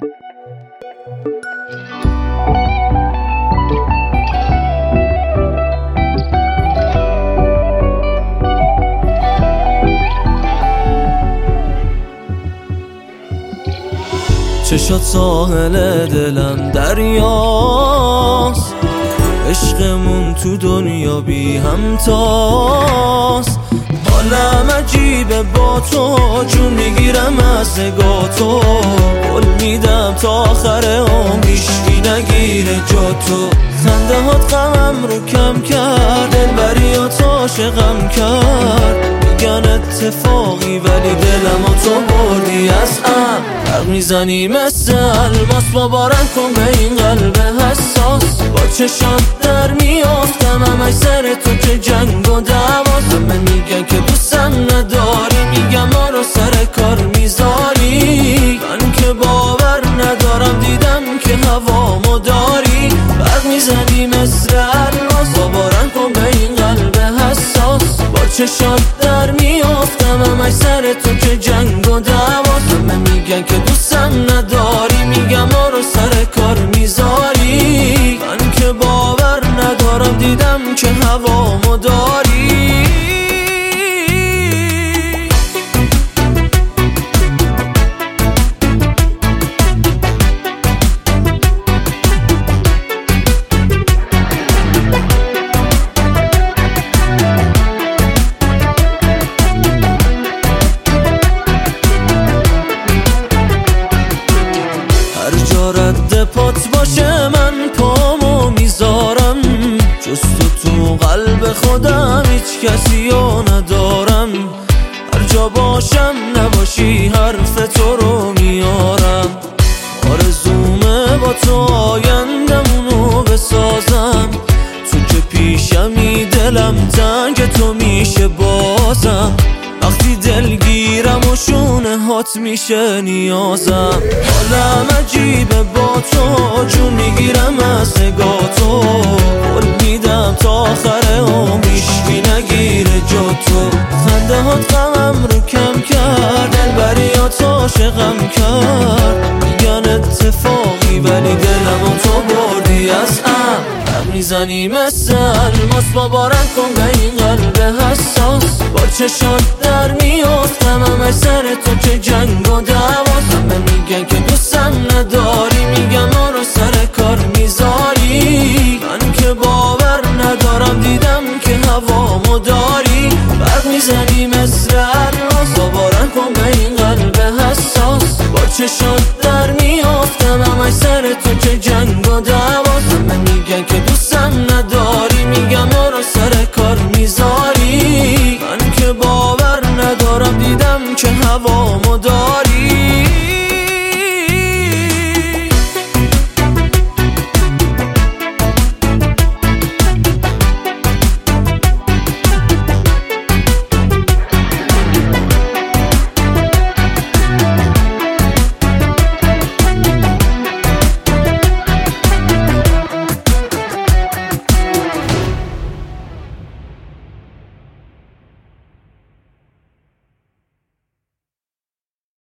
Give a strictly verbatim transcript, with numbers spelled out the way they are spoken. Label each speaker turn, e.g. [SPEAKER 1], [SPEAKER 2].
[SPEAKER 1] چشات ساحل دلم دریاست، عشقمون تو دنیا بی همتاست. حالم عجیبه با تو، جون میگیرم از نگاه تو. قول میدم تا آخر عمر هیچکی نگیره جا تو. خنده هات غمم رو کم کرد، دلبریات عاشقم کرد. میگن اتفاقی ولی دلمو تو بردی از هم. برق میزنی مثل الماس، بابارم کن به این قلب حساس. با چشات در میافتم همش سر تو که جنگ و دعواست. همه میگن که دوستم نداری، میگم ما رو سر کار میذاری. من که باور ندارم، دیدم که هوامو داری. برق میزنی مثل الماس، بابارم کن به این قلب حساس. با چشات در میافتم همش سر تو که جنگ و دعواست. همه میگن که دوستم نداری، میگم ما رو سر کار میذاری. من که باور ندارم، دیدم که هوامو داری. رد پات باشه من پامو میذارم، جز تو تو قلب خودم هیچ کسی رو ندارم. هر جا باشم نباشی حرف تو رو میارم. آرزومه با تو آیندمونو بسازم. تو که پیشمی دلم تنگ تو میشه بازم. وقتی دلگیرم و شونه هات میشه نیازم. حالم عجیبه با تو، جون میگیرم از نگاه تو. قول میدم تا آخر عمر هیچکی نگیره جا تو. خنده هات غمم رو کم کرد، دلبریات عاشقم کرد. میگن اتفاقی ولی دلمو تو بردی از هم. برق میزنی مثل الماس، بابارم کن به این قلب حساس. با چشات در میافتم همش سر تو که جنگ و دعواست. همه میگن که دوستم نداری، میگم ما رو سر کار میذاری. من که باور ندارم، دیدم که هوامو داری. برق میزنی مثل الماس، بابارم کن به این قلب حساس. با چشات در میافتم همش سر